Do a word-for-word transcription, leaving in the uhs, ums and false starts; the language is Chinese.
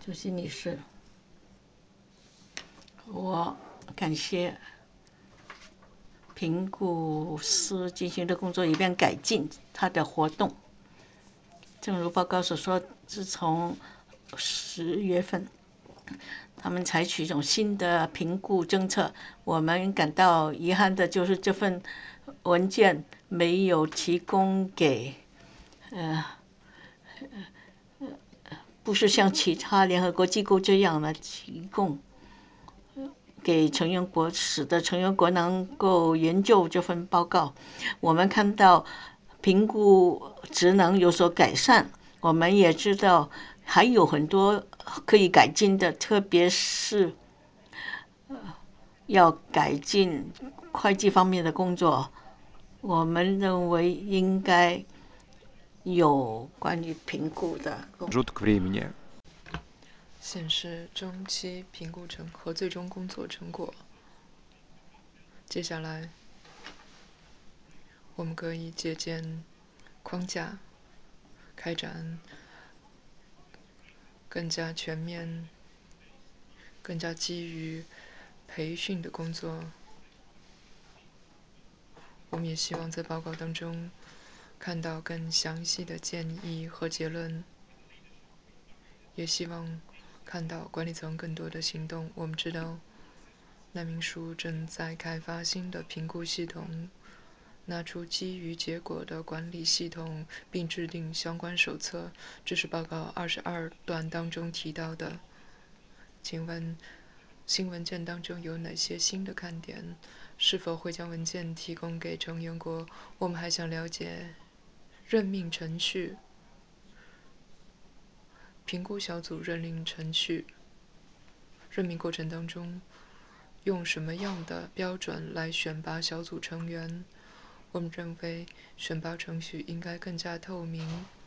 主席女士，我感谢评估司进行的工作，以便改进他的活动。正如报告所说，自从十月份，他们采取一种新的评估政策。我们感到遗憾的就是这份文件没有提供给呃不是像其他联合国机构这样的提供给成员国，使得成员国能够研究这份报告。我们看到评估职能有所改善，我们也知道还有很多可以改进的，特别是要改进会计方面的工作。我们认为应该有关于评估的工作。 显示中期评估成和最终工作成果。接下来，我们可以借鉴框架，开展更加全面、更加基于培训的工作。我们也希望在报告当中看到更详细的建议和结论，也希望看到管理层更多的行动。我们知道难民署正在开发新的评估系统，拿出基于结果的管理系统，并制定相关手册。这是报告二十二段当中提到的。请问新文件当中有哪些新的看点？是否会将文件提供给成员国？我们还想了解任命程序、评估小组任命程序、任命过程当中用什么样的标准来选拔小组成员？我们认为选拔程序应该更加透明，